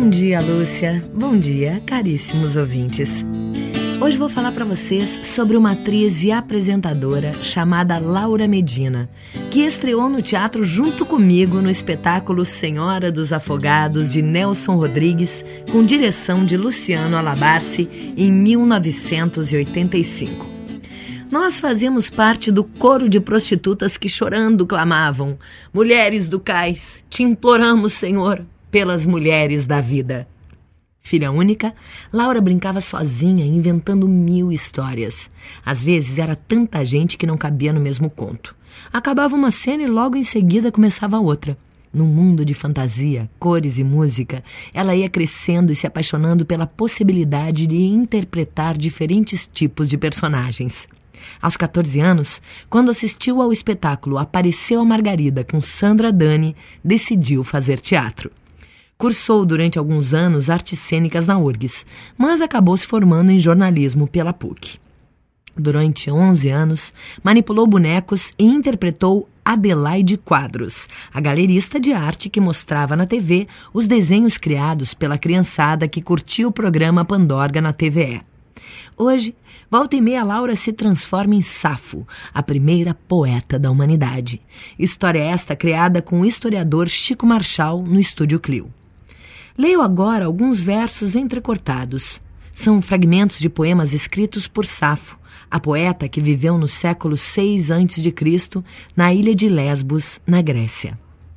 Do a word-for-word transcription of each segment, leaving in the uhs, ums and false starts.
Bom dia, Lúcia. Bom dia, caríssimos ouvintes. Hoje vou falar para vocês sobre uma atriz e apresentadora chamada Laura Medina, que estreou no teatro junto comigo no espetáculo Senhora dos Afogados, de Nelson Rodrigues, com direção de Luciano Alabarce, em mil novecentos e oitenta e cinco. Nós fazíamos parte do coro de prostitutas que chorando clamavam: "Mulheres do cais, te imploramos, Senhor, pelas mulheres da vida." Filha única, Laura brincava sozinha, inventando mil histórias. Às vezes era tanta gente que não cabia no mesmo conto. Acabava uma cena e logo em seguida começava outra. Num mundo de fantasia, cores e música, ela ia crescendo e se apaixonando pela possibilidade de interpretar diferentes tipos de personagens. Aos catorze anos, quando assistiu ao espetáculo Apareceu a Margarida com Sandra Dani, decidiu fazer teatro. Cursou durante alguns anos artes cênicas na U R G S, mas acabou se formando em jornalismo pela P U C. Durante onze anos, manipulou bonecos e interpretou Adelaide Quadros, a galerista de arte que mostrava na T V os desenhos criados pela criançada que curtia o programa Pandorga na T V E. Hoje, volta e meia, Laura se transforma em Safo, a primeira poeta da humanidade. História esta criada com o historiador Chico Marchal no Estúdio Clio. Leio agora alguns versos entrecortados. São fragmentos de poemas escritos por Safo, a poeta que viveu no século seis antes de Cristo, na ilha de Lesbos, na Grécia.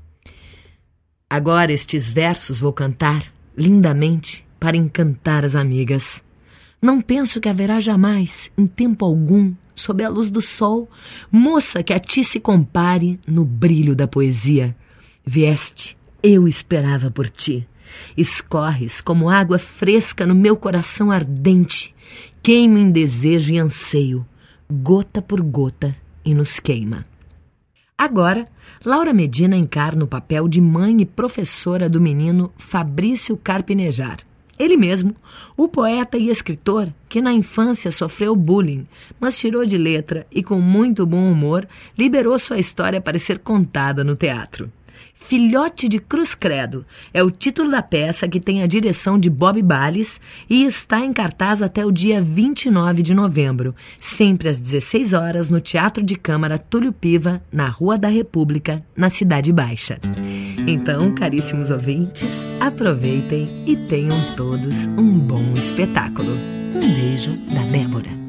Agora estes versos vou cantar, lindamente, para encantar as amigas. Não penso que haverá jamais, em tempo algum, sob a luz do sol, moça que a ti se compare no brilho da poesia. Vieste, eu esperava por ti. Escorres como água fresca no meu coração ardente, queima em desejo e anseio, gota por gota, e nos queima. Agora, Laura Medina encarna o papel de mãe e professora do menino Fabrício Carpinejar. Ele mesmo, o poeta e escritor que na infância sofreu bullying, mas tirou de letra e com muito bom humor liberou sua história para ser contada no teatro. Filhote de Cruz Credo é o título da peça, que tem a direção de Bob Bales e está em cartaz até o dia vinte e nove de novembro, sempre às dezesseis horas, no Teatro de Câmara Túlio Piva, na Rua da República, na Cidade Baixa. Então, caríssimos ouvintes, aproveitem e tenham todos um bom espetáculo. Um beijo da Débora.